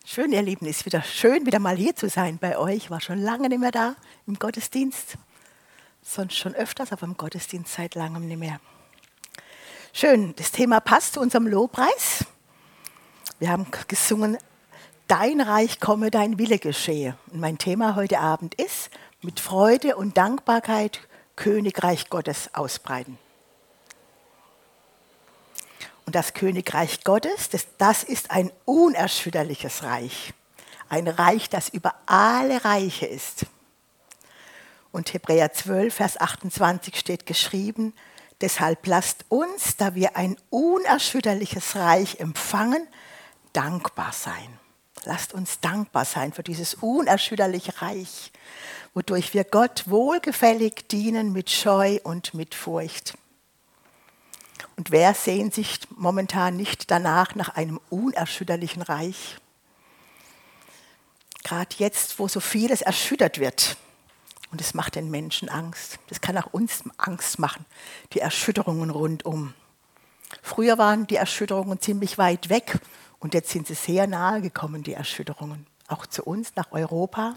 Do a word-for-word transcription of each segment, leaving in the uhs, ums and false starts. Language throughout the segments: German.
Schön, ihr Lieben, ist wieder schön, wieder mal hier zu sein bei euch. War schon lange nicht mehr da im Gottesdienst. Sonst schon öfters, aber im Gottesdienst seit langem nicht mehr. Schön, das Thema passt zu unserem Lobpreis. Wir haben gesungen, dein Reich komme, dein Wille geschehe. Und mein Thema heute Abend ist, mit Freude und Dankbarkeit Königreich Gottes ausbreiten. Und das Königreich Gottes, das, das ist ein unerschütterliches Reich. Ein Reich, das über alle Reiche ist. Und Hebräer zwölf, Vers achtundzwanzig steht geschrieben, deshalb lasst uns, da wir ein unerschütterliches Reich empfangen, dankbar sein. Lasst uns dankbar sein für dieses unerschütterliche Reich, wodurch wir Gott wohlgefällig dienen mit Scheu und mit Furcht. Und wer sehnt sich momentan nicht danach nach einem unerschütterlichen Reich? Gerade jetzt, wo so vieles erschüttert wird. Und es macht den Menschen Angst. Das kann auch uns Angst machen, die Erschütterungen rundum. Früher waren die Erschütterungen ziemlich weit weg und jetzt sind sie sehr nahe gekommen, die Erschütterungen. Auch zu uns, nach Europa.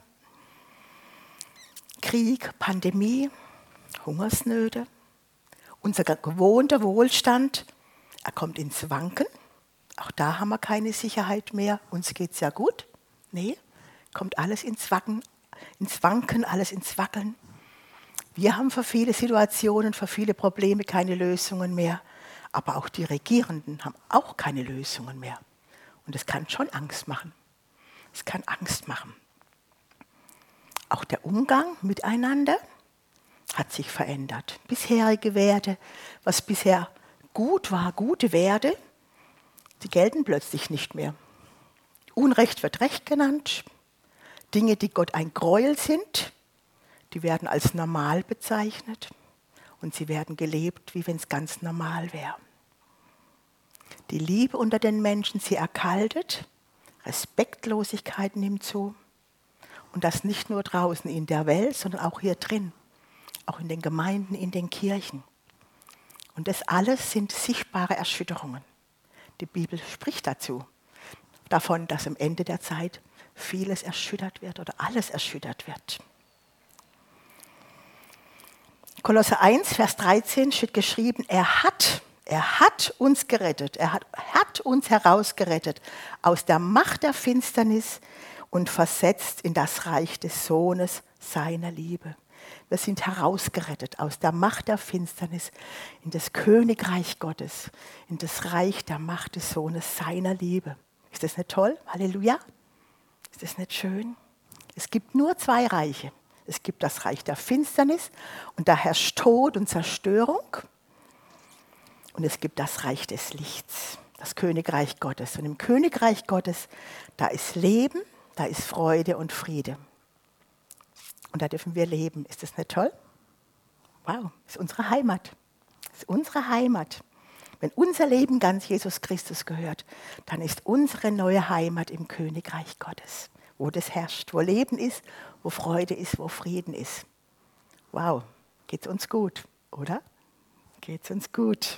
Krieg, Pandemie, Hungersnöte. Unser gewohnter Wohlstand, er kommt ins Wanken. Auch da haben wir keine Sicherheit mehr. Uns geht es ja gut. Nee, kommt alles ins Wanken, ins Wanken, alles ins Wackeln. Wir haben für viele Situationen, für viele Probleme keine Lösungen mehr. Aber auch die Regierenden haben auch keine Lösungen mehr. Und es kann schon Angst machen. Es kann Angst machen. Auch der Umgang miteinander hat sich verändert. Bisherige Werte, was bisher gut war, gute Werte, die gelten plötzlich nicht mehr. Unrecht wird Recht genannt. Dinge, die Gott ein Gräuel sind, die werden als normal bezeichnet und sie werden gelebt, wie wenn es ganz normal wäre. Die Liebe unter den Menschen, sie erkaltet, Respektlosigkeit nimmt zu und das nicht nur draußen in der Welt, sondern auch hier drin. Auch in den Gemeinden, in den Kirchen. Und das alles sind sichtbare Erschütterungen. Die Bibel spricht dazu, davon, dass am Ende der Zeit vieles erschüttert wird oder alles erschüttert wird. Kolosser eins, Vers dreizehn steht geschrieben, er hat, er hat uns gerettet, er hat, hat uns herausgerettet aus der Macht der Finsternis und versetzt in das Reich des Sohnes seiner Liebe. Wir sind herausgerettet aus der Macht der Finsternis in das Königreich Gottes, in das Reich der Macht des Sohnes seiner Liebe. Ist das nicht toll? Halleluja. Ist das nicht schön? Es gibt nur zwei Reiche. Es gibt das Reich der Finsternis und da herrscht Tod und Zerstörung. Und es gibt das Reich des Lichts, das Königreich Gottes. Und im Königreich Gottes, da ist Leben, da ist Freude und Friede. Und da dürfen wir leben. Ist das nicht toll? Wow, das ist unsere Heimat. Das ist unsere Heimat. Wenn unser Leben ganz Jesus Christus gehört, dann ist unsere neue Heimat im Königreich Gottes, wo das herrscht, wo Leben ist, wo Freude ist, wo Frieden ist. Wow, geht's uns gut, oder? Geht's uns gut.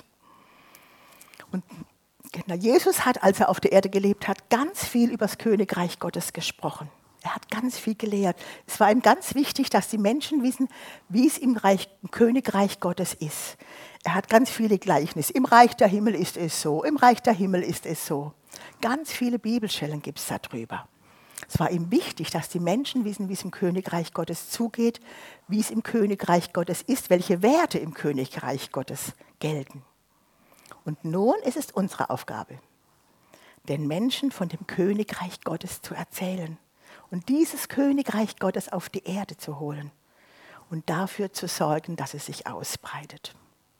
Und genau, Jesus hat, als er auf der Erde gelebt hat, ganz viel über das Königreich Gottes gesprochen. Er hat ganz viel gelehrt. Es war ihm ganz wichtig, dass die Menschen wissen, wie es im, Reich, im Königreich Gottes ist. Er hat ganz viele Gleichnisse. Im Reich der Himmel ist es so, im Reich der Himmel ist es so. Ganz viele Bibelstellen gibt es darüber. Es war ihm wichtig, dass die Menschen wissen, wie es im Königreich Gottes zugeht, wie es im Königreich Gottes ist, welche Werte im Königreich Gottes gelten. Und nun ist es unsere Aufgabe, den Menschen von dem Königreich Gottes zu erzählen. Und dieses Königreich Gottes auf die Erde zu holen und dafür zu sorgen, dass es sich ausbreitet.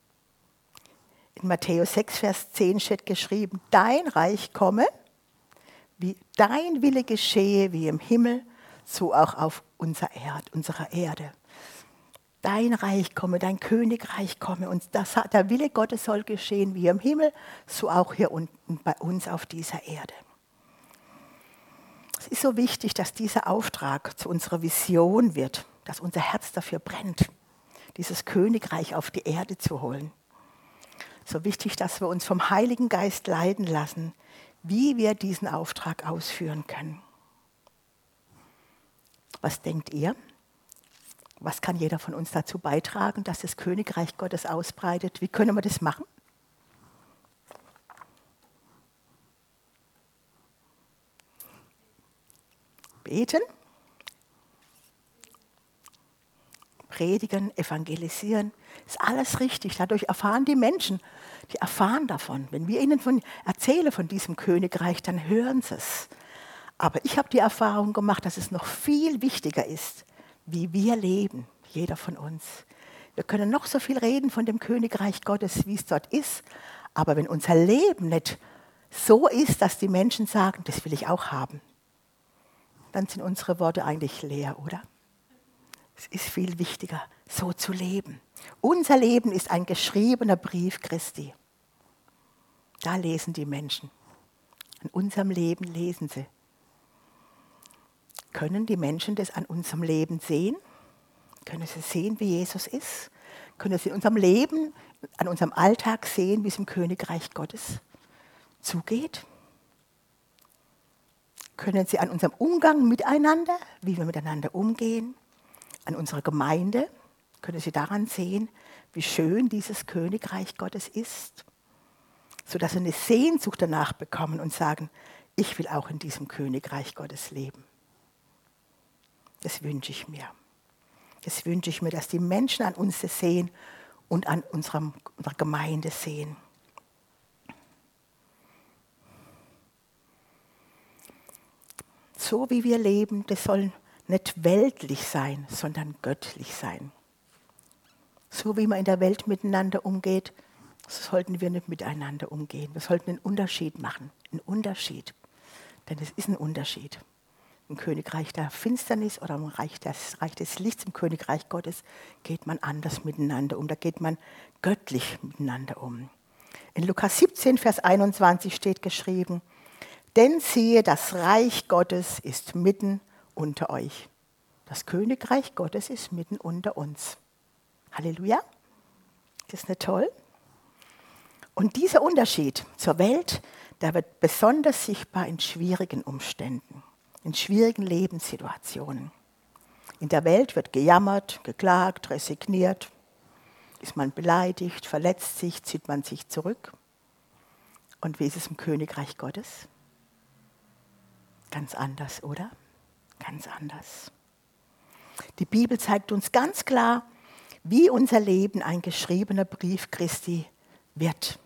In Matthäus sechs, Vers zehn steht geschrieben, dein Reich komme, wie dein Wille geschehe, wie im Himmel, so auch auf unserer Erde. Unserer Erde. Dein Reich komme, dein Königreich komme und das, der Wille Gottes soll geschehen, wie im Himmel, so auch hier unten bei uns auf dieser Erde. Es ist so wichtig, dass dieser Auftrag zu unserer Vision wird, dass unser Herz dafür brennt, dieses Königreich auf die Erde zu holen. So wichtig, dass wir uns vom Heiligen Geist leiten lassen, wie wir diesen Auftrag ausführen können. Was denkt ihr? Was kann jeder von uns dazu beitragen, dass das Königreich Gottes ausbreitet? Wie können wir das machen? Beten, predigen, evangelisieren, ist alles richtig. Dadurch erfahren die Menschen, die erfahren davon. Wenn wir ihnen von, erzählen von diesem Königreich, dann hören sie es. Aber ich habe die Erfahrung gemacht, dass es noch viel wichtiger ist, wie wir leben, jeder von uns. Wir können noch so viel reden von dem Königreich Gottes, wie es dort ist, aber wenn unser Leben nicht so ist, dass die Menschen sagen, das will ich auch haben, dann sind unsere Worte eigentlich leer, oder? Es ist viel wichtiger, so zu leben. Unser Leben ist ein geschriebener Brief Christi. Da lesen die Menschen. An unserem Leben lesen sie. Können die Menschen das an unserem Leben sehen? Können sie sehen, wie Jesus ist? Können sie in unserem Leben, an unserem Alltag sehen, wie es im Königreich Gottes zugeht? Können sie an unserem Umgang miteinander, wie wir miteinander umgehen, an unserer Gemeinde, können sie daran sehen, wie schön dieses Königreich Gottes ist, sodass sie eine Sehnsucht danach bekommen und sagen, ich will auch in diesem Königreich Gottes leben. Das wünsche ich mir. Das wünsche ich mir, dass die Menschen an uns das sehen und an unserem, unserer Gemeinde sehen. So wie wir leben, das soll nicht weltlich sein, sondern göttlich sein. So wie man in der Welt miteinander umgeht, so sollten wir nicht miteinander umgehen. Wir sollten einen Unterschied machen, einen Unterschied. Denn es ist ein Unterschied. Im Königreich der Finsternis oder im Reich des, Reich des Lichts, im Königreich Gottes, geht man anders miteinander um. Da geht man göttlich miteinander um. In Lukas siebzehn, Vers einundzwanzig steht geschrieben, denn siehe, das Reich Gottes ist mitten unter euch. Das Königreich Gottes ist mitten unter uns. Halleluja. Das ist nicht toll? Und dieser Unterschied zur Welt, der wird besonders sichtbar in schwierigen Umständen, in schwierigen Lebenssituationen. In der Welt wird gejammert, geklagt, resigniert. Ist man beleidigt, verletzt sich, zieht man sich zurück. Und wie ist es im Königreich Gottes? Ganz anders, oder? Ganz anders. Die Bibel zeigt uns ganz klar, wie unser Leben ein geschriebener Brief Christi wird.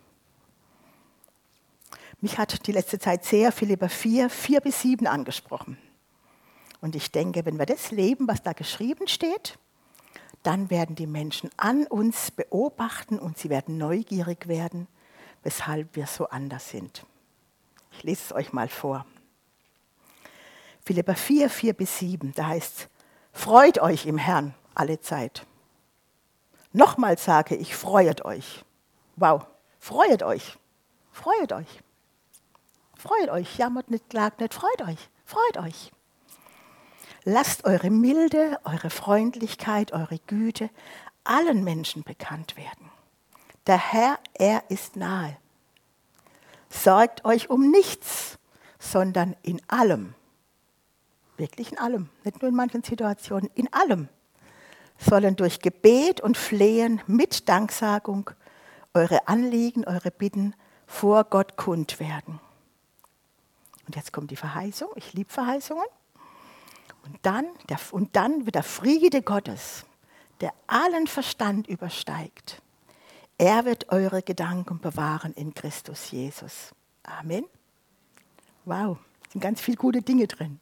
Mich hat die letzte Zeit sehr Philipper vier, vier bis sieben angesprochen. Und ich denke, wenn wir das leben, was da geschrieben steht, dann werden die Menschen an uns beobachten und sie werden neugierig werden, weshalb wir so anders sind. Ich lese es euch mal vor. Philipper vier, vier bis sieben, da heißt es, freut euch im Herrn alle Zeit. Nochmal sage ich, freuet euch. Wow, freuet euch, freuet euch. Freut euch, jammert nicht, klagt nicht, freut euch, freut euch. Lasst eure Milde, eure Freundlichkeit, eure Güte allen Menschen bekannt werden. Der Herr, er ist nahe. Sorgt euch um nichts, sondern in allem. Wirklich in allem, nicht nur in manchen Situationen, in allem. Sollen durch Gebet und Flehen mit Danksagung eure Anliegen, eure Bitten vor Gott kund werden. Und jetzt kommt die Verheißung, ich liebe Verheißungen. Und dann, der, und dann wird der Friede Gottes, der allen Verstand übersteigt. Er wird eure Gedanken bewahren in Christus Jesus. Amen. Wow, sind ganz viele gute Dinge drin.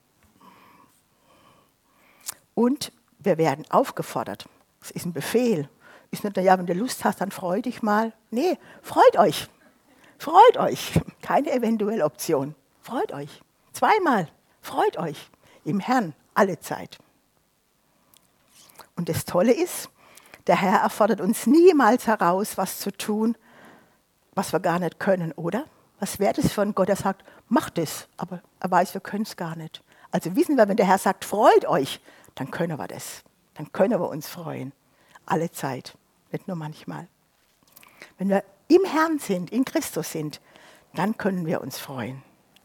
Und wir werden aufgefordert. Es ist ein Befehl. Ist nicht, ja, wenn du Lust hast, dann freu dich mal. Nee, freut euch. Freut euch. Keine eventuelle Option. Freut euch. Zweimal. Freut euch. Im Herrn alle Zeit. Und das Tolle ist, der Herr erfordert uns niemals heraus, was zu tun, was wir gar nicht können, oder? Was wäre das für ein Gott, der sagt, macht es, aber er weiß, wir können es gar nicht. Also wissen wir, wenn der Herr sagt, freut euch, dann können wir das. Dann können wir uns freuen. Alle Zeit, nicht nur manchmal. Wenn wir im Herrn sind, in Christus sind, dann können wir uns freuen.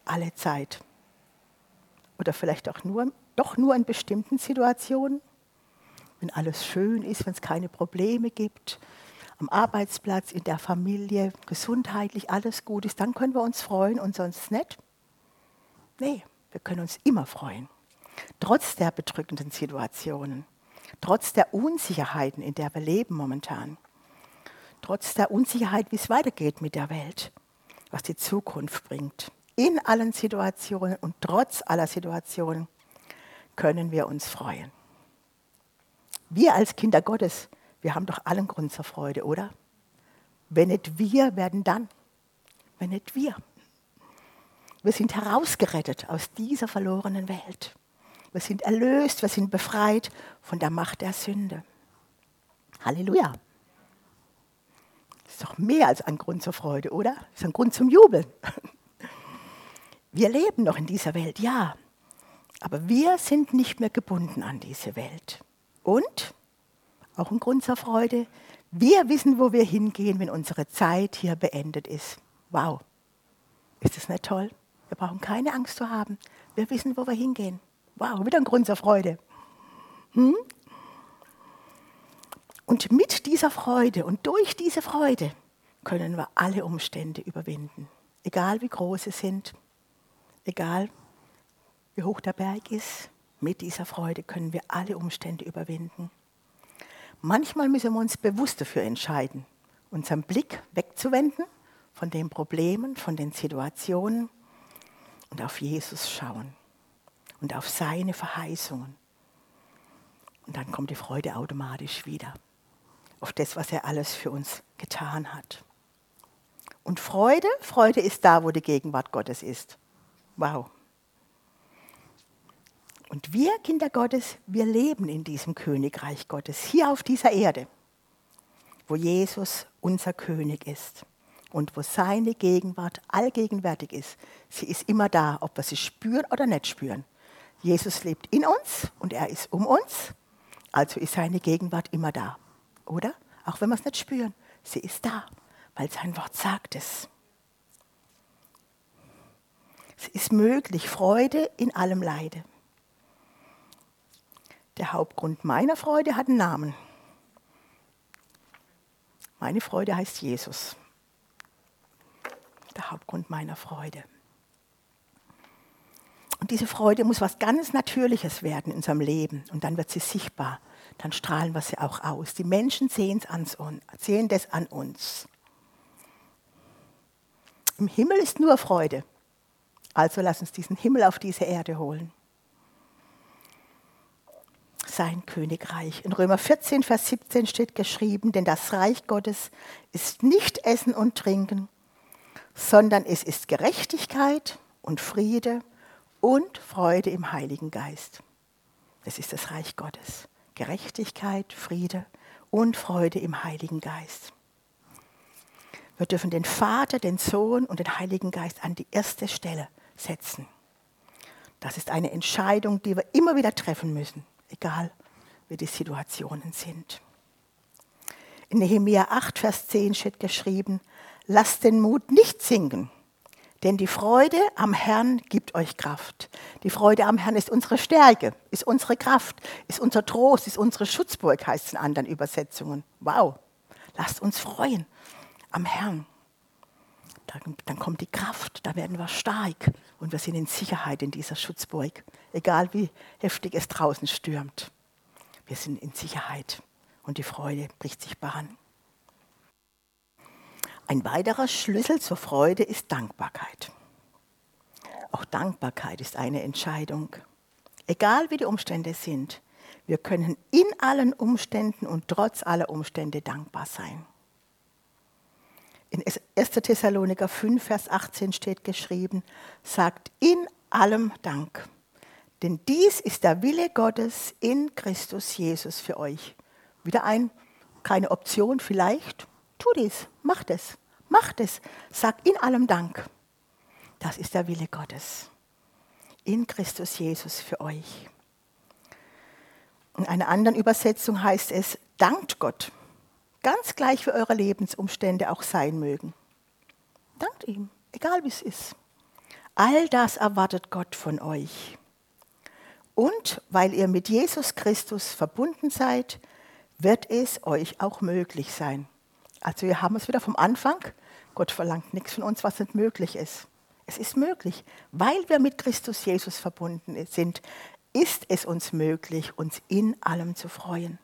alle Zeit. Oder vielleicht auch nur, doch nur in bestimmten Situationen, wenn alles schön ist, wenn es keine Probleme gibt, am Arbeitsplatz, in der Familie, gesundheitlich alles gut ist, dann können wir uns freuen und sonst nicht. Nee, wir können uns immer freuen. Trotz der bedrückenden Situationen, trotz der Unsicherheiten, in der wir leben momentan, trotz der Unsicherheit, wie es weitergeht mit der Welt, was die Zukunft bringt. In allen Situationen und trotz aller Situationen können wir uns freuen. Wir als Kinder Gottes, wir haben doch allen Grund zur Freude, oder? Wenn nicht wir, werden dann? Wenn nicht wir. Wir sind herausgerettet aus dieser verlorenen Welt. Wir sind erlöst, wir sind befreit von der Macht der Sünde. Halleluja. Das ist doch mehr als ein Grund zur Freude, oder? Das ist ein Grund zum Jubeln. Wir leben noch in dieser Welt, ja. Aber wir sind nicht mehr gebunden an diese Welt. Und, auch ein Grund zur Freude, wir wissen, wo wir hingehen, wenn unsere Zeit hier beendet ist. Wow, ist das nicht toll? Wir brauchen keine Angst zu haben. Wir wissen, wo wir hingehen. Wow, wieder ein Grund zur Freude. Hm? Und mit dieser Freude und durch diese Freude können wir alle Umstände überwinden. Egal wie groß sie sind, egal wie hoch der Berg ist, mit dieser Freude können wir alle Umstände überwinden. Manchmal müssen wir uns bewusst dafür entscheiden, unseren Blick wegzuwenden von den Problemen, von den Situationen und auf Jesus schauen und auf seine Verheißungen. Und dann kommt die Freude automatisch wieder auf das, was er alles für uns getan hat. Und Freude, Freude ist da, wo die Gegenwart Gottes ist. Wow. Und wir, Kinder Gottes, wir leben in diesem Königreich Gottes, hier auf dieser Erde, wo Jesus unser König ist und wo seine Gegenwart allgegenwärtig ist. Sie ist immer da, ob wir sie spüren oder nicht spüren. Jesus lebt in uns und er ist um uns, also ist seine Gegenwart immer da, oder? Auch wenn wir es nicht spüren, sie ist da, weil sein Wort sagt es. Es ist möglich, Freude in allem Leide. Der Hauptgrund meiner Freude hat einen Namen. Meine Freude heißt Jesus. Der Hauptgrund meiner Freude. Und diese Freude muss was ganz Natürliches werden in unserem Leben. Und dann wird sie sichtbar. Dann strahlen wir sie auch aus. Die Menschen sehen es an, sehen das an uns. Im Himmel ist nur Freude. Also lass uns diesen Himmel auf diese Erde holen. Sein Königreich. In Römer vierzehn, Vers siebzehn steht geschrieben, denn das Reich Gottes ist nicht Essen und Trinken, sondern es ist Gerechtigkeit und Friede und Freude im Heiligen Geist. Das ist das Reich Gottes. Gerechtigkeit, Friede und Freude im Heiligen Geist. Wir dürfen den Vater, den Sohn und den Heiligen Geist an die erste Stelle setzen. Das ist eine Entscheidung, die wir immer wieder treffen müssen, egal wie die Situationen sind. In Nehemia acht, Vers zehn steht geschrieben, lasst den Mut nicht sinken, denn die Freude am Herrn gibt euch Kraft. Die Freude am Herrn ist unsere Stärke, ist unsere Kraft, ist unser Trost, ist unsere Schutzburg, heißt es in anderen Übersetzungen. Wow, lasst uns freuen am Herrn. Dann, dann kommt die Kraft, da werden wir stark und wir sind in Sicherheit in dieser Schutzburg. Egal wie heftig es draußen stürmt, wir sind in Sicherheit und die Freude bricht sich Bahn. Ein weiterer Schlüssel zur Freude ist Dankbarkeit. Auch Dankbarkeit ist eine Entscheidung. Egal wie die Umstände sind, wir können in allen Umständen und trotz aller Umstände dankbar sein. In erster Thessaloniker fünf, Vers achtzehn steht geschrieben, sagt in allem Dank, denn dies ist der Wille Gottes in Christus Jesus für euch. Wieder ein, keine Option vielleicht, tu dies, mach das, mach das, sag in allem Dank. Das ist der Wille Gottes in Christus Jesus für euch. In einer anderen Übersetzung heißt es, dankt Gott. Ganz gleich wie eure Lebensumstände auch sein mögen. Dankt ihm, egal wie es ist. All das erwartet Gott von euch. Und weil ihr mit Jesus Christus verbunden seid, wird es euch auch möglich sein. Also wir haben es wieder vom Anfang. Gott verlangt nichts von uns, was nicht möglich ist. Es ist möglich. Weil wir mit Christus Jesus verbunden sind, ist es uns möglich, uns in allem zu freuen.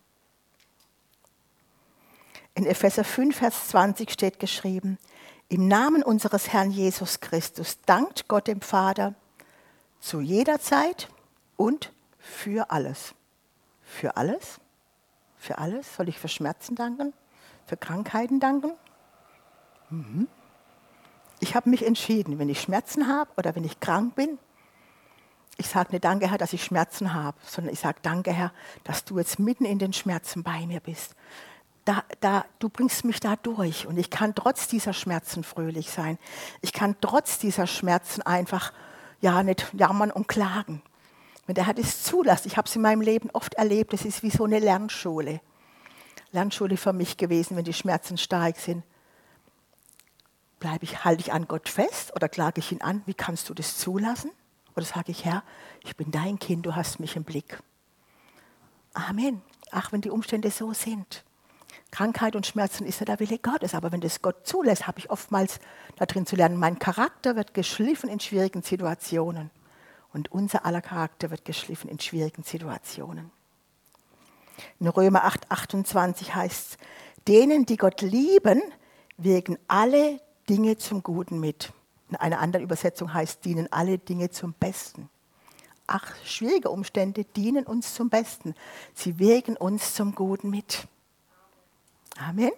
In Epheser fünf, Vers zwanzig steht geschrieben, im Namen unseres Herrn Jesus Christus dankt Gott dem Vater zu jeder Zeit und für alles. Für alles? Für alles? Soll ich für Schmerzen danken? Für Krankheiten danken? Mhm. Ich habe mich entschieden, wenn ich Schmerzen habe oder wenn ich krank bin, ich sage nicht danke, Herr, dass ich Schmerzen habe, sondern ich sage danke, Herr, dass du jetzt mitten in den Schmerzen bei mir bist. Da, da, du bringst mich da durch und ich kann trotz dieser Schmerzen fröhlich sein. Ich kann trotz dieser Schmerzen einfach ja, nicht jammern und klagen. Wenn der Herr das zulässt, ich habe es in meinem Leben oft erlebt, es ist wie so eine Lernschule. Lernschule für mich gewesen, wenn die Schmerzen stark sind. Bleibe ich, halte ich an Gott fest oder klage ich ihn an, wie kannst du das zulassen? Oder sage ich, Herr, ich bin dein Kind, du hast mich im Blick. Amen. Ach, wenn die Umstände so sind. Krankheit und Schmerzen ist ja der Wille Gottes, aber wenn das Gott zulässt, habe ich oftmals darin zu lernen, mein Charakter wird geschliffen in schwierigen Situationen. Und unser aller Charakter wird geschliffen in schwierigen Situationen. In Römer acht, achtundzwanzig heißt es, denen, die Gott lieben, wirken alle Dinge zum Guten mit. In einer anderen Übersetzung heißt, dienen alle Dinge zum Besten. Ach, schwierige Umstände dienen uns zum Besten. Sie wirken uns zum Guten mit. Amen.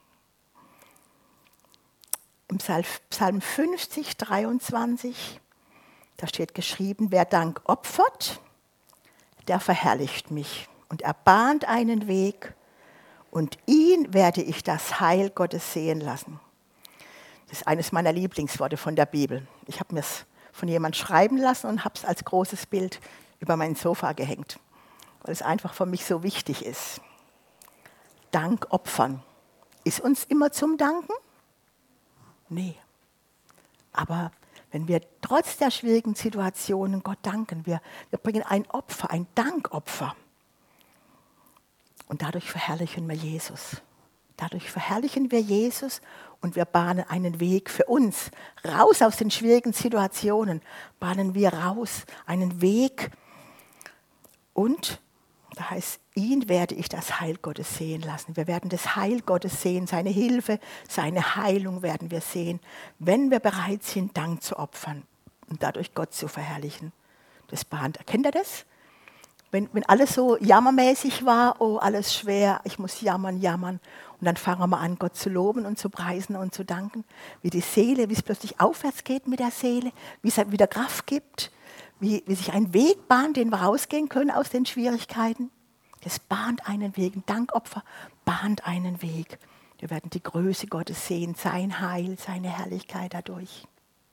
Im Psalm fünfzig, dreiundzwanzig, da steht geschrieben, wer Dank opfert, der verherrlicht mich. Und er bahnt einen Weg und ihn werde ich das Heil Gottes sehen lassen. Das ist eines meiner Lieblingsworte von der Bibel. Ich habe mir es von jemandem schreiben lassen und habe es als großes Bild über mein Sofa gehängt, weil es einfach für mich so wichtig ist. Dank opfern. Ist uns immer zum Danken? Nee. Aber wenn wir trotz der schwierigen Situationen Gott danken, wir, wir bringen ein Opfer, ein Dankopfer. Und dadurch verherrlichen wir Jesus. Dadurch verherrlichen wir Jesus und wir bahnen einen Weg für uns. Raus aus den schwierigen Situationen bahnen wir raus einen Weg. Und da heißt, ihn werde ich das Heil Gottes sehen lassen. Wir werden das Heil Gottes sehen, seine Hilfe, seine Heilung werden wir sehen, wenn wir bereit sind, Dank zu opfern und dadurch Gott zu verherrlichen. Das bahnt, kennt ihr das? Wenn, wenn alles so jammermäßig war, oh, alles schwer, ich muss jammern, jammern. Und dann fangen wir an, Gott zu loben und zu preisen und zu danken. Wie die Seele, wie es plötzlich aufwärts geht mit der Seele, wie es wieder Kraft gibt, wie, wie sich ein Weg bahnt, den wir rausgehen können aus den Schwierigkeiten. Das bahnt einen Weg, ein Dankopfer bahnt einen Weg. Wir werden die Größe Gottes sehen, sein Heil, seine Herrlichkeit dadurch.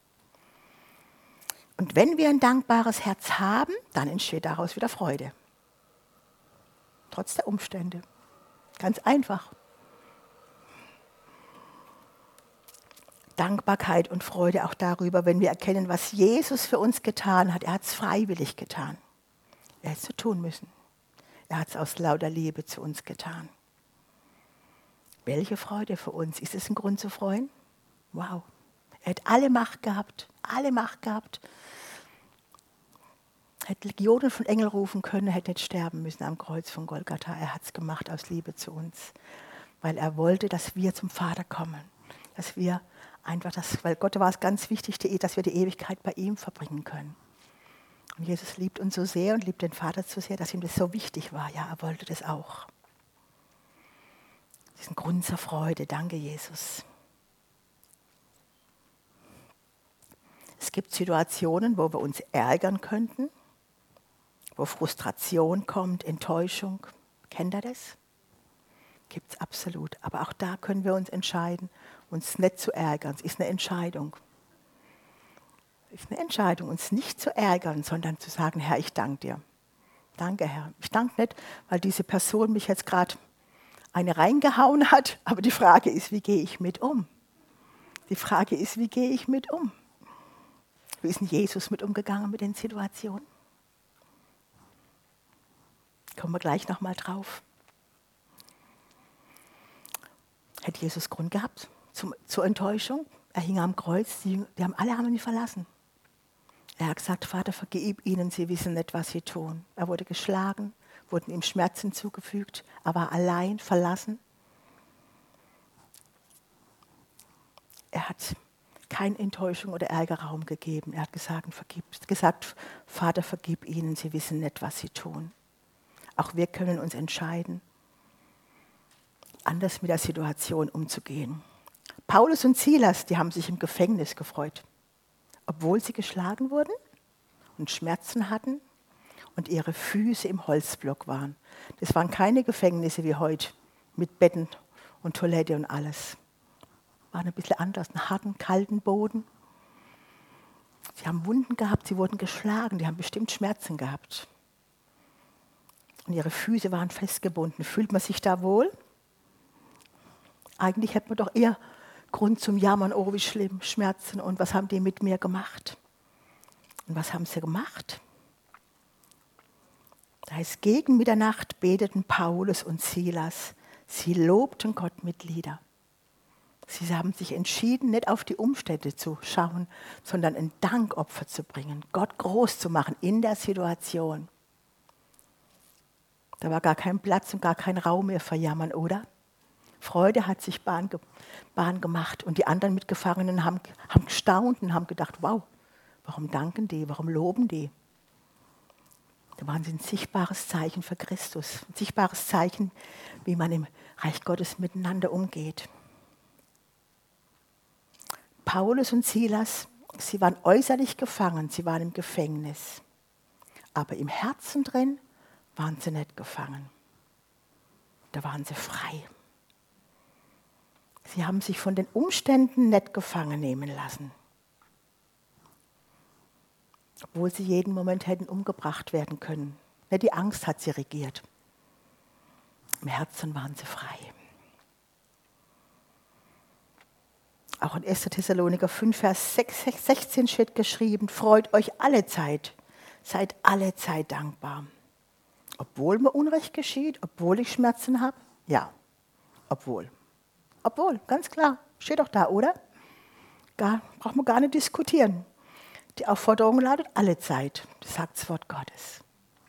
Und wenn wir ein dankbares Herz haben, dann entsteht daraus wieder Freude. Trotz der Umstände. Ganz einfach. Dankbarkeit und Freude auch darüber, wenn wir erkennen, was Jesus für uns getan hat. Er hat es freiwillig getan. Er hätte es so tun müssen. Er hat es aus lauter Liebe zu uns getan. Welche Freude für uns. Ist es ein Grund zu freuen? Wow. Er hat alle Macht gehabt. Alle Macht gehabt. Er hätte Legionen von Engeln rufen können, er hätte nicht sterben müssen am Kreuz von Golgatha. Er hat es gemacht aus Liebe zu uns, weil er wollte, dass wir zum Vater kommen. Dass wir einfach das, weil Gott war es ganz wichtig, dass wir die Ewigkeit bei ihm verbringen können. Und Jesus liebt uns so sehr und liebt den Vater so sehr, dass ihm das so wichtig war. Ja, er wollte das auch. Das ist ein Grund zur Freude. Danke, Jesus. Es gibt Situationen, wo wir uns ärgern könnten, wo Frustration kommt, Enttäuschung. Kennt ihr das? Gibt es absolut. Aber auch da können wir uns entscheiden, uns nicht zu ärgern. Es ist eine Entscheidung. Es ist eine Entscheidung, uns nicht zu ärgern, sondern zu sagen, Herr, ich danke dir. Danke, Herr. Ich danke nicht, weil diese Person mich jetzt gerade eine reingehauen hat, aber die Frage ist, wie gehe ich mit um? Die Frage ist, wie gehe ich mit um? Wie ist denn Jesus mit umgegangen mit den Situationen? Kommen wir gleich nochmal drauf. Hat Jesus Grund gehabt zum, zur Enttäuschung? Er hing am Kreuz, die, die haben alle haben ihn verlassen. Er hat gesagt, Vater, vergib ihnen, sie wissen nicht, was sie tun. Er wurde geschlagen, wurden ihm Schmerzen zugefügt, er war allein, verlassen. Er hat keine Enttäuschung oder Ärger Raum gegeben. Er hat gesagt, vergib, gesagt, Vater, vergib ihnen, sie wissen nicht, was sie tun. Auch wir können uns entscheiden, anders mit der Situation umzugehen. Paulus und Silas, die haben sich im Gefängnis gefreut, obwohl sie geschlagen wurden und Schmerzen hatten und ihre Füße im Holzblock waren. Das waren keine Gefängnisse wie heute mit Betten und Toilette und alles. Waren ein bisschen anders, einen harten, kalten Boden. Sie haben Wunden gehabt, sie wurden geschlagen, die haben bestimmt Schmerzen gehabt. Und ihre Füße waren festgebunden. Fühlt man sich da wohl? Eigentlich hätte man doch eher Grund zum Jammern, oh wie schlimm, Schmerzen und was haben die mit mir gemacht? Und was haben sie gemacht? Da heißt, gegen Mitternacht beteten Paulus und Silas. Sie lobten Gott mit Liedern. Sie haben sich entschieden, nicht auf die Umstände zu schauen, sondern ein Dankopfer zu bringen, Gott groß zu machen in der Situation. Da war gar kein Platz und gar kein Raum mehr für Jammern, oder? Freude hat sich Bahn, ge- Bahn gemacht und die anderen Mitgefangenen haben, haben gestaunt und haben gedacht, wow, warum danken die, warum loben die? Da waren sie ein sichtbares Zeichen für Christus, ein sichtbares Zeichen, wie man im Reich Gottes miteinander umgeht. Paulus und Silas, sie waren äußerlich gefangen, sie waren im Gefängnis. Aber im Herzen drin waren sie nicht gefangen. Da waren sie frei. Sie haben sich von den Umständen nicht gefangen nehmen lassen. Obwohl sie jeden Moment hätten umgebracht werden können. Nicht die Angst hat sie regiert. Im Herzen waren sie frei. Auch in erster Thessaloniker fünf, Vers sechzehn steht geschrieben, freut euch alle Zeit, seid alle Zeit dankbar. Obwohl mir Unrecht geschieht, obwohl ich Schmerzen habe? Ja, obwohl. Obwohl, ganz klar, steht doch da, oder? Gar, braucht man gar nicht diskutieren. Die Aufforderung lautet alle Zeit, das sagt das Wort Gottes.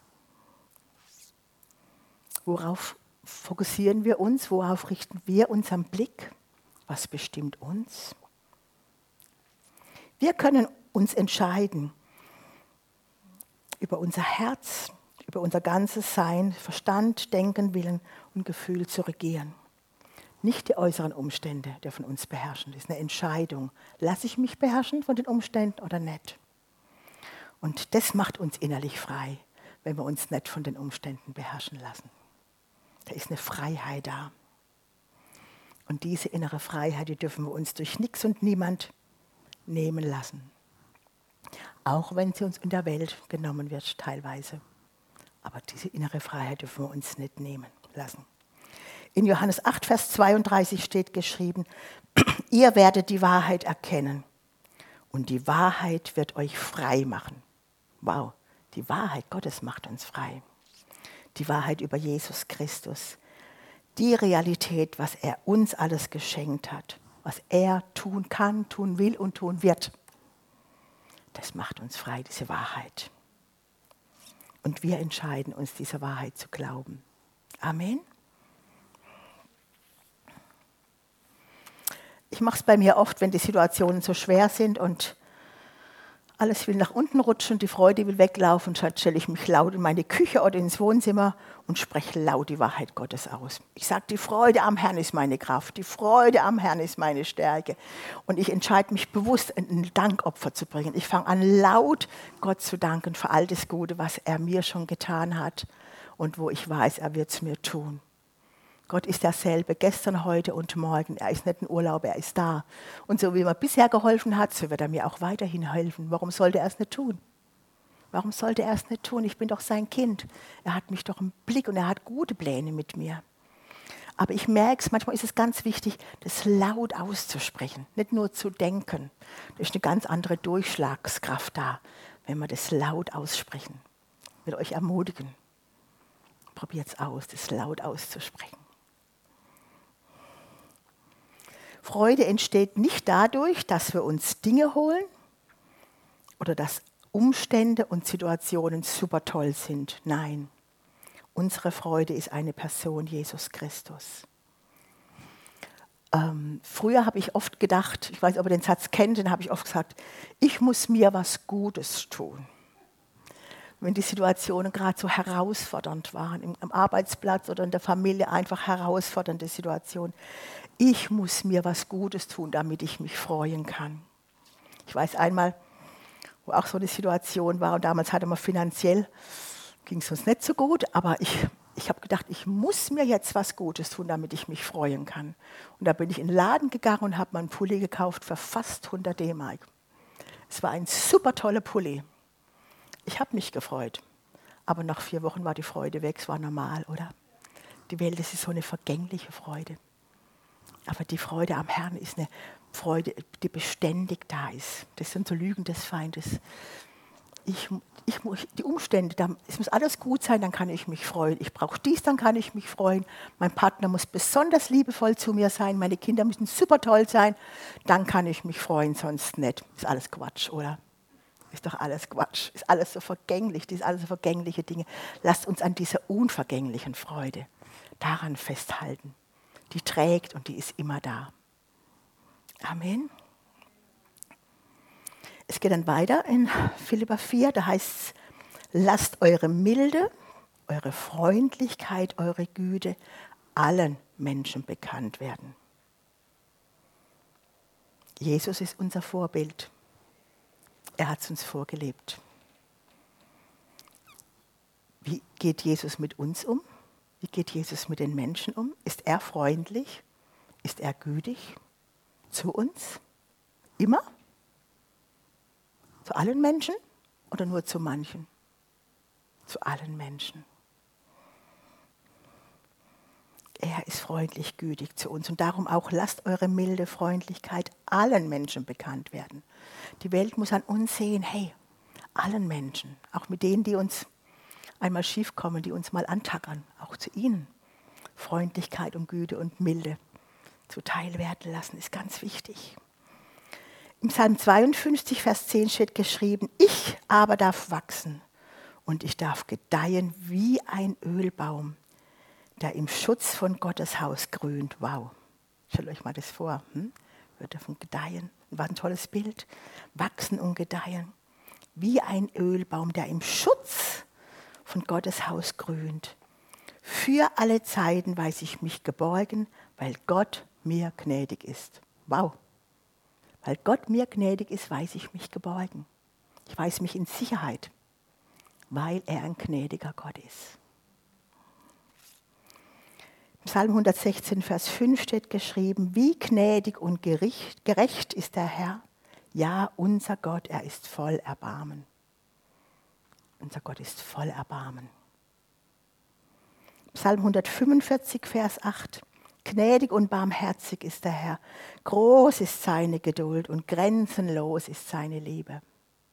Worauf fokussieren wir uns? Worauf richten wir unseren Blick? Was bestimmt uns? Wir können uns entscheiden, über unser Herz, über unser ganzes Sein, Verstand, Denken, Willen und Gefühl zu regieren. Nicht die äußeren Umstände, die von uns beherrschen. Das ist eine Entscheidung. Lasse ich mich beherrschen von den Umständen oder nicht? Und das macht uns innerlich frei, wenn wir uns nicht von den Umständen beherrschen lassen. Da ist eine Freiheit da. Und diese innere Freiheit, die dürfen wir uns durch nichts und niemand nehmen lassen. Auch wenn sie uns in der Welt genommen wird, teilweise. Aber diese innere Freiheit dürfen wir uns nicht nehmen lassen. In Johannes acht, Vers zweiunddreißig steht geschrieben, ihr werdet die Wahrheit erkennen und die Wahrheit wird euch frei machen. Wow, die Wahrheit Gottes macht uns frei. Die Wahrheit über Jesus Christus. Die Realität, was er uns alles geschenkt hat, was er tun kann, tun will und tun wird. Das macht uns frei, diese Wahrheit. Und wir entscheiden uns, dieser Wahrheit zu glauben. Amen. Ich mache es bei mir oft, wenn die Situationen so schwer sind und alles will nach unten rutschen, die Freude will weglaufen, dann stelle ich mich laut in meine Küche oder ins Wohnzimmer und spreche laut die Wahrheit Gottes aus. Ich sage, die Freude am Herrn ist meine Kraft, die Freude am Herrn ist meine Stärke. Und ich entscheide mich bewusst, ein Dankopfer zu bringen. Ich fange an, laut Gott zu danken für all das Gute, was er mir schon getan hat und wo ich weiß, er wird es mir tun. Gott ist derselbe, gestern, heute und morgen. Er ist nicht in Urlaub, er ist da. Und so wie er bisher geholfen hat, so wird er mir auch weiterhin helfen. Warum sollte er es nicht tun? Warum sollte er es nicht tun? Ich bin doch sein Kind. Er hat mich doch im Blick und er hat gute Pläne mit mir. Aber ich merke es, manchmal ist es ganz wichtig, das laut auszusprechen, nicht nur zu denken. Da ist eine ganz andere Durchschlagskraft da, wenn wir das laut aussprechen. Ich will euch ermutigen, probiert es aus, das laut auszusprechen. Freude entsteht nicht dadurch, dass wir uns Dinge holen oder dass Umstände und Situationen super toll sind. Nein, unsere Freude ist eine Person, Jesus Christus. Ähm, früher habe ich oft gedacht, ich weiß nicht, ob ihr den Satz kennt, den habe ich oft gesagt, ich muss mir was Gutes tun. Wenn die Situationen gerade so herausfordernd waren, im, am Arbeitsplatz oder in der Familie einfach herausfordernde Situationen. Ich muss mir was Gutes tun, damit ich mich freuen kann. Ich weiß einmal, wo auch so eine Situation war und damals hatte man finanziell, ging es uns nicht so gut, aber ich, ich habe gedacht, ich muss mir jetzt was Gutes tun, damit ich mich freuen kann. Und da bin ich in den Laden gegangen und habe mir einen Pulli gekauft für fast hundert D-Mark. Es war ein super toller Pulli. Ich habe mich gefreut, aber nach vier Wochen war die Freude weg, es war normal, oder? Die Welt, das ist so eine vergängliche Freude. Aber die Freude am Herrn ist eine Freude, die beständig da ist. Das sind so Lügen des Feindes. Ich, ich, die Umstände, da, es muss alles gut sein, dann kann ich mich freuen. Ich brauche dies, dann kann ich mich freuen. Mein Partner muss besonders liebevoll zu mir sein, meine Kinder müssen super toll sein, dann kann ich mich freuen, sonst nicht. Ist alles Quatsch, oder? Ist doch alles Quatsch, ist alles so vergänglich, das sind alles so vergängliche Dinge. Lasst uns an dieser unvergänglichen Freude daran festhalten. Die trägt und die ist immer da. Amen. Es geht dann weiter in Philipper vier, da heißt es, lasst eure Milde, eure Freundlichkeit, eure Güte allen Menschen bekannt werden. Jesus ist unser Vorbild. Er hat es uns vorgelebt. Wie geht Jesus mit uns um? Wie geht Jesus mit den Menschen um? Ist er freundlich? Ist er gütig zu uns? Immer? Zu allen Menschen oder nur zu manchen? Zu allen Menschen. Er ist freundlich, gütig zu uns. Und darum auch lasst eure milde Freundlichkeit allen Menschen bekannt werden. Die Welt muss an uns sehen, hey, allen Menschen, auch mit denen, die uns einmal schief kommen, die uns mal antackern, auch zu ihnen. Freundlichkeit und Güte und Milde zuteil werden lassen, ist ganz wichtig. Im Psalm zweiundfünfzig, Vers zehn steht geschrieben, ich aber darf wachsen und ich darf gedeihen wie ein Ölbaum, der im Schutz von Gottes Haus grünt. Wow, stellt euch mal das vor. Hm? Wir dürfen gedeihen. War ein tolles Bild. Wachsen und gedeihen. Wie ein Ölbaum, der im Schutz von Gottes Haus grünt. Für alle Zeiten weiß ich mich geborgen, weil Gott mir gnädig ist. Wow. Weil Gott mir gnädig ist, weiß ich mich geborgen. Ich weiß mich in Sicherheit, weil er ein gnädiger Gott ist. Im Psalm hundertsechzehn, Vers fünf steht geschrieben, wie gnädig und gerecht ist der Herr. Ja, unser Gott, er ist voll Erbarmen. Unser Gott ist voll Erbarmen. Psalm hundertfünfundvierzig, Vers acht. Gnädig und barmherzig ist der Herr. Groß ist seine Geduld und grenzenlos ist seine Liebe.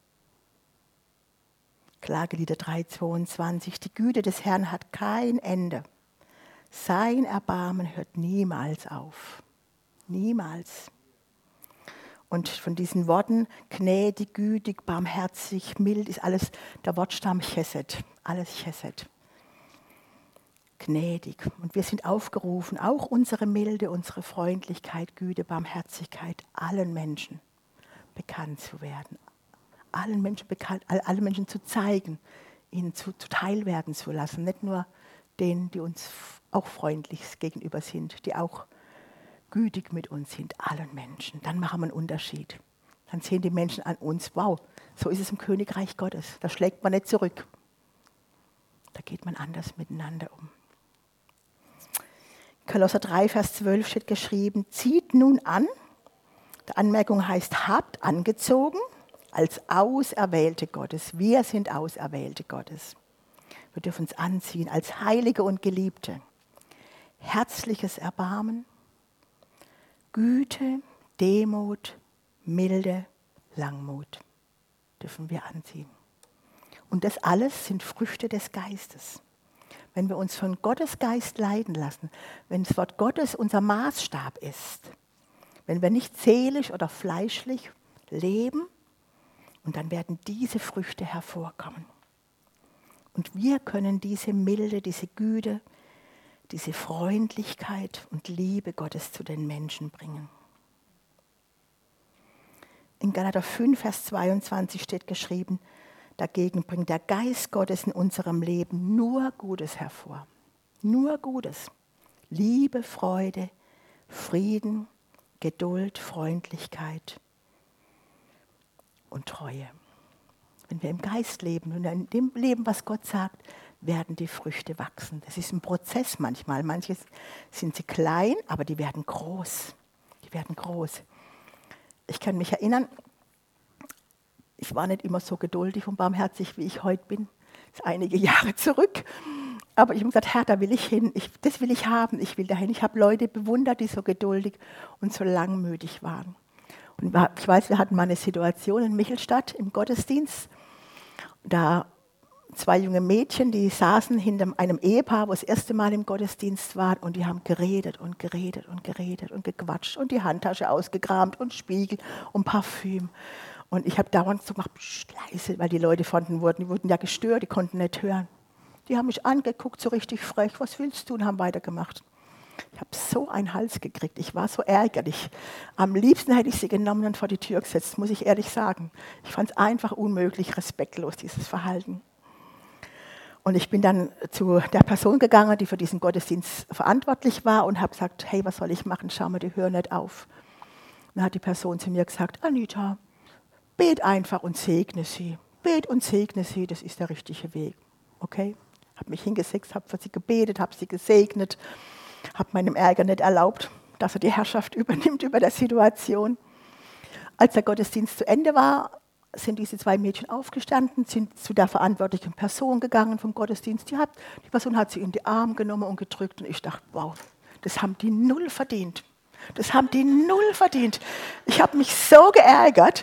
Klagelieder drei, zweiundzwanzig. Die Güte des Herrn hat kein Ende. Sein Erbarmen hört niemals auf. Niemals. Und von diesen Worten, gnädig, gütig, barmherzig, mild, ist alles der Wortstamm Chesed. Alles Chesed. Gnädig. Und wir sind aufgerufen, auch unsere Milde, unsere Freundlichkeit, Güte, Barmherzigkeit allen Menschen bekannt zu werden. Allen Menschen bekannt, alle Menschen zu zeigen, ihnen zu, zuteil werden zu lassen. Nicht nur denen, die uns auch freundlich gegenüber sind, die auch gütig mit uns sind, allen Menschen. Dann machen wir einen Unterschied. Dann sehen die Menschen an uns, wow, so ist es im Königreich Gottes. Da schlägt man nicht zurück. Da geht man anders miteinander um. Kolosser drei, Vers zwölf steht geschrieben, zieht nun an, die Anmerkung heißt, habt angezogen als Auserwählte Gottes. Wir sind Auserwählte Gottes. Wir dürfen uns anziehen als Heilige und Geliebte. herzliches Erbarmen, Güte, Demut, Milde, Langmut dürfen wir anziehen. Und das alles sind Früchte des Geistes. Wenn wir uns von Gottes Geist leiten lassen, wenn das Wort Gottes unser Maßstab ist, wenn wir nicht seelisch oder fleischlich leben, und dann werden diese Früchte hervorkommen. Und wir können diese Milde, diese Güte, diese Freundlichkeit und Liebe Gottes zu den Menschen bringen. In Galater fünf, Vers zweiundzwanzig steht geschrieben, dagegen bringt der Geist Gottes in unserem Leben nur Gutes hervor. Nur Gutes. Liebe, Freude, Frieden, Geduld, Freundlichkeit und Treue. Wenn wir im Geist leben und in dem Leben, was Gott sagt, werden die Früchte wachsen. Das ist ein Prozess manchmal. Manche sind sie klein, aber die werden groß. Die werden groß. Ich kann mich erinnern, ich war nicht immer so geduldig und barmherzig, wie ich heute bin. Das ist einige Jahre zurück. Aber ich habe gesagt, Herr, da will ich hin. Ich, das will ich haben. Ich will dahin. Ich habe Leute bewundert, die so geduldig und so langmütig waren. Und ich weiß, wir hatten mal eine Situation in Michelstadt im Gottesdienst. Da zwei junge Mädchen, die saßen hinter einem Ehepaar, wo das erste Mal im Gottesdienst waren, und die haben geredet und geredet und geredet und gequatscht und die Handtasche ausgekramt und Spiegel und Parfüm. Und ich habe dauernd so gemacht, pst, leise, weil die Leute fanden wurden, die wurden ja gestört, die konnten nicht hören. Die haben mich angeguckt, so richtig frech, was willst du, und haben weitergemacht. Ich habe so einen Hals gekriegt, ich war so ärgerlich. Am liebsten hätte ich sie genommen und vor die Tür gesetzt, muss ich ehrlich sagen. Ich fand es einfach unmöglich, respektlos, dieses Verhalten. Und ich bin dann zu der Person gegangen, die für diesen Gottesdienst verantwortlich war, und habe gesagt, hey, was soll ich machen, schau mal, die hören nicht auf. Und dann hat die Person zu mir gesagt, Anita, bet einfach und segne sie. Bet und segne sie, das ist der richtige Weg. Okay? Habe mich hingesetzt, habe für sie gebetet, habe sie gesegnet, habe meinem Ärger nicht erlaubt, dass er die Herrschaft übernimmt über der Situation. Als der Gottesdienst zu Ende war, sind diese zwei Mädchen aufgestanden, sind zu der verantwortlichen Person gegangen vom Gottesdienst. Die, hat, die Person hat sie in die Arme genommen und gedrückt, und ich dachte, wow, das haben die null verdient. Das haben die null verdient. Ich habe mich so geärgert,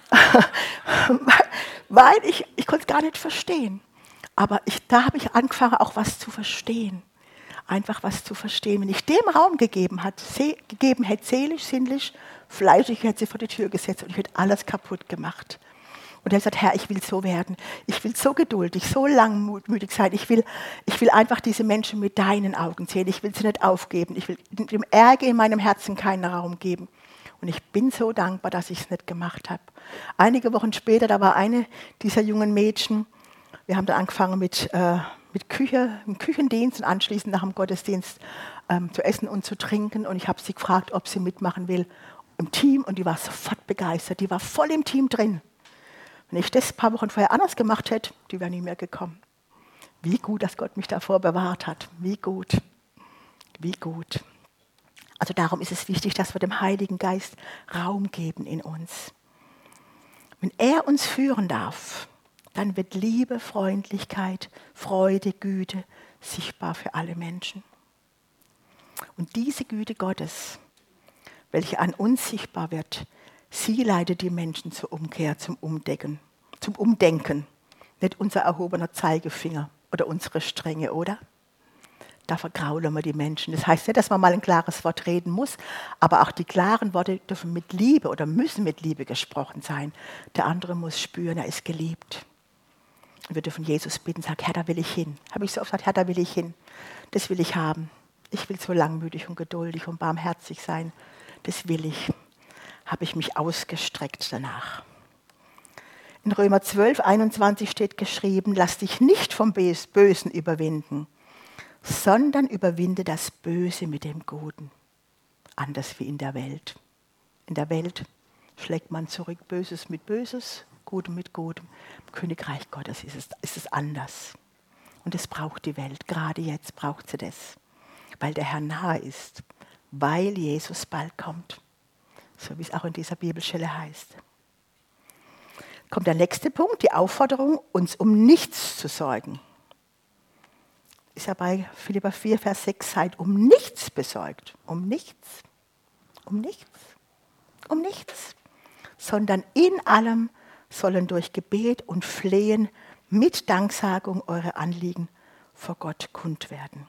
weil ich, ich konnte es gar nicht verstehen. Aber ich, da habe ich angefangen, auch was zu verstehen. Einfach was zu verstehen. Wenn ich dem Raum gegeben, hat, se, gegeben hätte, seelisch, sinnlich, fleischlich, hätte sie vor die Tür gesetzt und ich hätte alles kaputt gemacht. Und er hat gesagt, Herr, ich will so werden. Ich will so geduldig, so langmütig sein. Ich will, ich will einfach diese Menschen mit deinen Augen sehen. Ich will sie nicht aufgeben. Ich will dem Ärger in meinem Herzen keinen Raum geben. Und ich bin so dankbar, dass ich es nicht gemacht habe. Einige Wochen später, da war eine dieser jungen Mädchen, wir haben dann angefangen mit, äh, mit Küche, im Küchendienst und anschließend nach dem Gottesdienst ähm, zu essen und zu trinken. Und ich habe sie gefragt, ob sie mitmachen will im Team. Und die war sofort begeistert. Die war voll im Team drin. Wenn ich das ein paar Wochen vorher anders gemacht hätte, die wäre nie mehr gekommen. Wie gut, dass Gott mich davor bewahrt hat. Wie gut. Wie gut. Also darum ist es wichtig, dass wir dem Heiligen Geist Raum geben in uns. Wenn er uns führen darf, dann wird Liebe, Freundlichkeit, Freude, Güte sichtbar für alle Menschen. Und diese Güte Gottes, welche an uns sichtbar wird, sie leitet die Menschen zur Umkehr, zum Umdenken, zum Umdenken. Nicht unser erhobener Zeigefinger oder unsere Strenge, oder? Da vergraulen wir die Menschen. Das heißt nicht, dass man mal ein klares Wort reden muss, aber auch die klaren Worte dürfen mit Liebe oder müssen mit Liebe gesprochen sein. Der andere muss spüren, er ist geliebt. Und wir dürfen Jesus bitten, sagen, Herr, da will ich hin. Habe ich so oft gesagt, Herr, da will ich hin. Das will ich haben. Ich will so langmütig und geduldig und barmherzig sein. Das will ich. Habe ich mich ausgestreckt danach. In Römer zwölf, einundzwanzig steht geschrieben, lass dich nicht vom Bösen überwinden, sondern überwinde das Böse mit dem Guten. Anders wie in der Welt. In der Welt schlägt man zurück Böses mit Böses, Gutem mit Gutem. Im Königreich Gottes ist es, ist es anders. Und es braucht die Welt. Gerade jetzt braucht sie das. Weil der Herr nahe ist. Weil Jesus bald kommt. So wie es auch in dieser Bibelstelle heißt. Kommt der nächste Punkt, die Aufforderung, uns um nichts zu sorgen. ist ja bei Philipper vier, Vers sechs, seid um nichts besorgt. Um nichts. Um nichts. Um nichts. Sondern in allem sollen durch Gebet und Flehen mit Danksagung eure Anliegen vor Gott kund werden.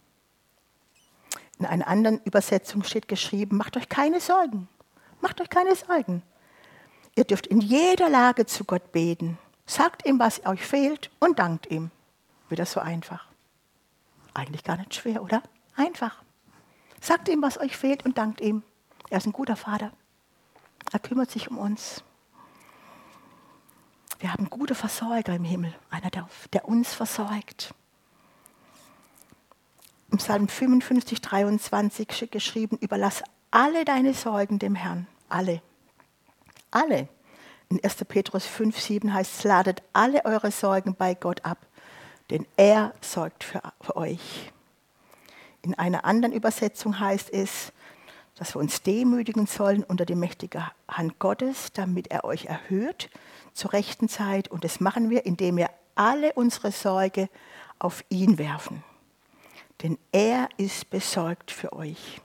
In einer anderen Übersetzung steht geschrieben, macht euch keine Sorgen. Macht euch keine Sorgen. Ihr dürft in jeder Lage zu Gott beten. Sagt ihm, was euch fehlt und dankt ihm. Wieder so einfach. Eigentlich gar nicht schwer, oder? Einfach. Sagt ihm, was euch fehlt und dankt ihm. Er ist ein guter Vater. Er kümmert sich um uns. Wir haben gute Versorger im Himmel. Einer, der, der uns versorgt. Im Psalm fünfundfünfzig, dreiundzwanzig steht geschrieben, überlass alle deine Sorgen dem Herrn. Alle. Alle. In erster Petrus fünf, sieben heißt es, ladet alle eure Sorgen bei Gott ab, denn er sorgt für, für euch. In einer anderen Übersetzung heißt es, dass wir uns demütigen sollen unter die mächtige Hand Gottes, damit er euch erhöht zur rechten Zeit. Und das machen wir, indem wir alle unsere Sorge auf ihn werfen. Denn er ist besorgt für euch.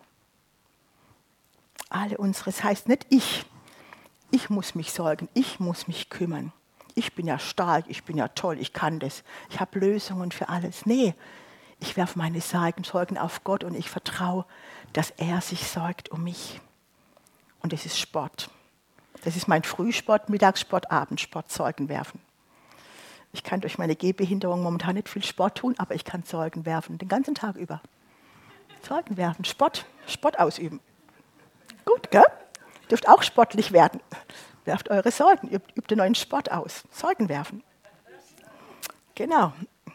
Alle unsere, das heißt nicht ich. Ich muss mich sorgen, ich muss mich kümmern. Ich bin ja stark, ich bin ja toll, ich kann das. Ich habe Lösungen für alles. Nee, ich werfe meine Sorgen auf Gott und ich vertraue, dass er sich sorgt um mich. Und das ist Sport. Das ist mein Frühsport, Mittagssport, Abendsport, Sorgen werfen. Ich kann durch meine Gehbehinderung momentan nicht viel Sport tun, aber ich kann Sorgen werfen, den ganzen Tag über. Sorgen werfen, Sport, Sport ausüben. Gut, gell? Dürft auch sportlich werden. Werft eure Sorgen, übt, übt den neuen Sport aus. Sorgen werfen. Genau.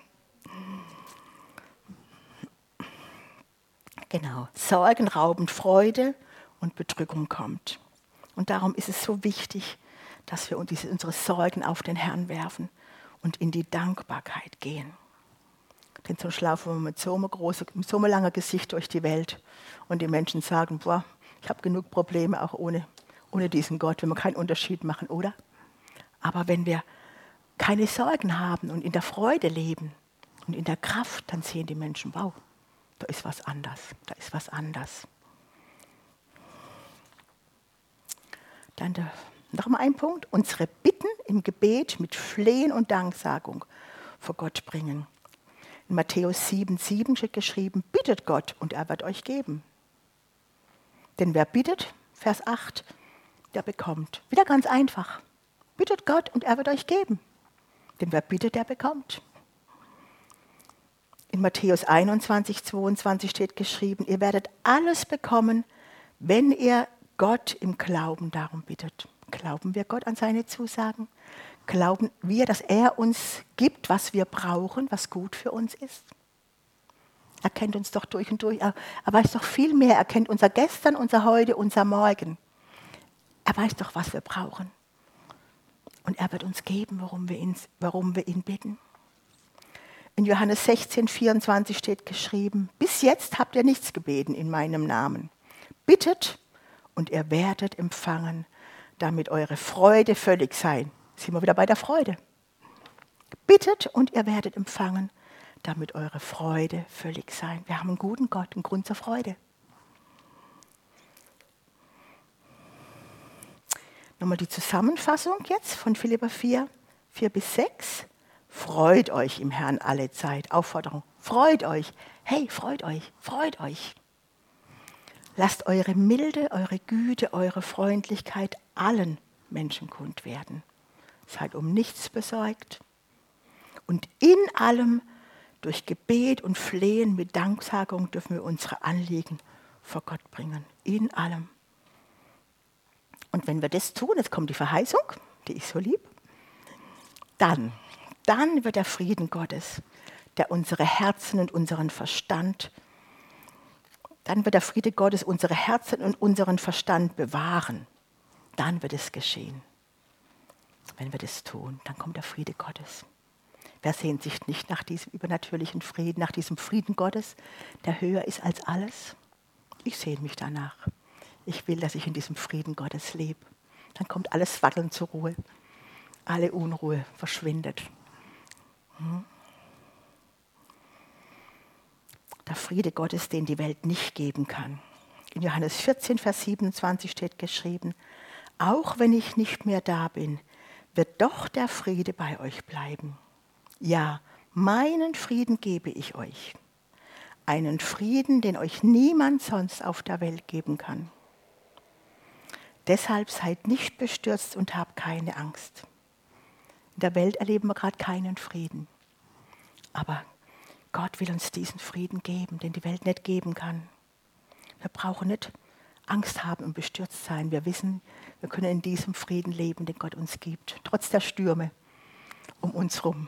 Genau. Sorgen rauben Freude und Bedrückung kommt. Und darum ist es so wichtig, dass wir unsere Sorgen auf den Herrn werfen und in die Dankbarkeit gehen. Denn sonst laufen wir mit so einem großen, mit so einem langen Gesicht durch die Welt und die Menschen sagen, boah, ich habe genug Probleme auch ohne, ohne diesen Gott, wenn wir keinen Unterschied machen, oder? Aber wenn wir keine Sorgen haben und in der Freude leben und in der Kraft, dann sehen die Menschen, wow, da ist was anders, da ist was anders. Dann der, noch mal ein Punkt, unsere Bitten im Gebet mit Flehen und Danksagung vor Gott bringen. In Matthäus sieben, sieben steht geschrieben, bittet Gott und er wird euch geben. Denn wer bittet, Vers acht, der bekommt. Wieder ganz einfach. Bittet Gott und er wird euch geben. Denn wer bittet, der bekommt. In Matthäus einundzwanzig, zweiundzwanzig steht geschrieben, ihr werdet alles bekommen, wenn ihr Gott im Glauben darum bittet. Glauben wir Gott an seine Zusagen? Glauben wir, dass er uns gibt, was wir brauchen, was gut für uns ist? Er kennt uns doch durch und durch. Er, er weiß doch viel mehr. Er kennt unser Gestern, unser Heute, unser Morgen. Er weiß doch, was wir brauchen. Und er wird uns geben, warum wir ihn, warum wir ihn bitten. In Johannes sechzehn, vierundzwanzig steht geschrieben, bis jetzt habt ihr nichts gebeten in meinem Namen. Bittet und ihr werdet empfangen, damit eure Freude völlig sei. Sind wir wieder bei der Freude. Bittet und ihr werdet empfangen, damit eure Freude völlig sei. Wir haben einen guten Gott, einen Grund zur Freude. Nochmal die Zusammenfassung jetzt von Philipper vier, vier bis sechs. Freut euch im Herrn alle Zeit. Aufforderung, freut euch. Hey, freut euch, freut euch. Lasst eure Milde, eure Güte, eure Freundlichkeit allen Menschen kund werden. Seid um nichts besorgt. Und in allem, durch Gebet und Flehen mit Danksagung, dürfen wir unsere Anliegen vor Gott bringen. In allem. Und wenn wir das tun, jetzt kommt die Verheißung, die ich so lieb, dann, dann wird der Frieden Gottes, der unsere Herzen und unseren Verstand, dann wird der Friede Gottes unsere Herzen und unseren Verstand bewahren. Dann wird es geschehen. Wenn wir das tun, dann kommt der Friede Gottes. Wer sehnt sich nicht nach diesem übernatürlichen Frieden, nach diesem Frieden Gottes, der höher ist als alles? Ich sehne mich danach. Ich will, dass ich in diesem Frieden Gottes lebe. Dann kommt alles Wackeln zur Ruhe. Alle Unruhe verschwindet. Hm. Friede Gottes, den die Welt nicht geben kann. In Johannes vierzehn, Vers siebenundzwanzig steht geschrieben, auch wenn ich nicht mehr da bin, wird doch der Friede bei euch bleiben. Ja, meinen Frieden gebe ich euch. Einen Frieden, den euch niemand sonst auf der Welt geben kann. Deshalb seid nicht bestürzt und habt keine Angst. In der Welt erleben wir gerade keinen Frieden. Aber Gott will uns diesen Frieden geben, den die Welt nicht geben kann. Wir brauchen nicht Angst haben und bestürzt sein. Wir wissen, wir können in diesem Frieden leben, den Gott uns gibt, trotz der Stürme um uns herum.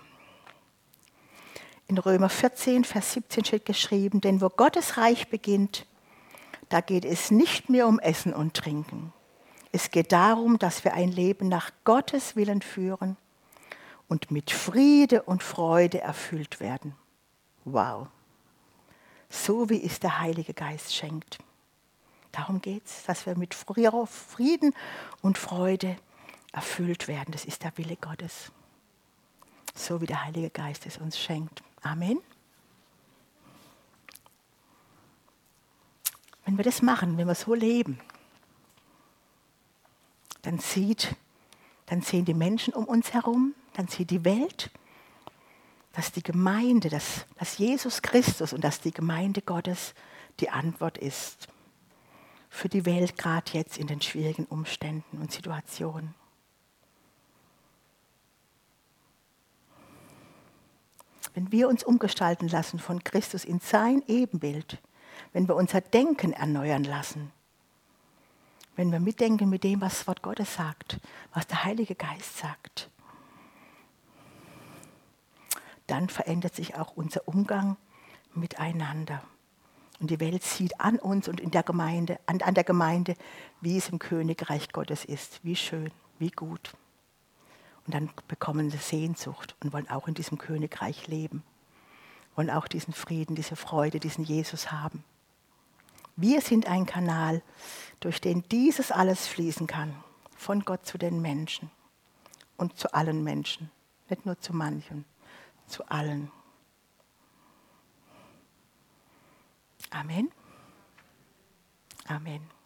In Römer vierzehn, Vers siebzehn steht geschrieben, denn wo Gottes Reich beginnt, da geht es nicht mehr um Essen und Trinken. Es geht darum, dass wir ein Leben nach Gottes Willen führen und mit Friede und Freude erfüllt werden. Wow. So wie es der Heilige Geist schenkt. Darum geht es, dass wir mit Frieden und Freude erfüllt werden. Das ist der Wille Gottes. So wie der Heilige Geist es uns schenkt. Amen. Wenn wir das machen, wenn wir so leben, dann sieht, dann sehen die Menschen um uns herum, dann sieht die Welt, dass die Gemeinde, dass, dass Jesus Christus und dass die Gemeinde Gottes die Antwort ist für die Welt, gerade jetzt in den schwierigen Umständen und Situationen. Wenn wir uns umgestalten lassen von Christus in sein Ebenbild, wenn wir unser Denken erneuern lassen, wenn wir mitdenken mit dem, was das Wort Gottes sagt, was der Heilige Geist sagt, dann verändert sich auch unser Umgang miteinander. Und die Welt sieht an uns und in der Gemeinde, an, an der Gemeinde, wie es im Königreich Gottes ist, wie schön, wie gut. Und dann bekommen sie Sehnsucht und wollen auch in diesem Königreich leben, wollen auch diesen Frieden, diese Freude, diesen Jesus haben. Wir sind ein Kanal, durch den dieses alles fließen kann, von Gott zu den Menschen und zu allen Menschen, nicht nur zu manchen, zu allen. Amen. Amen.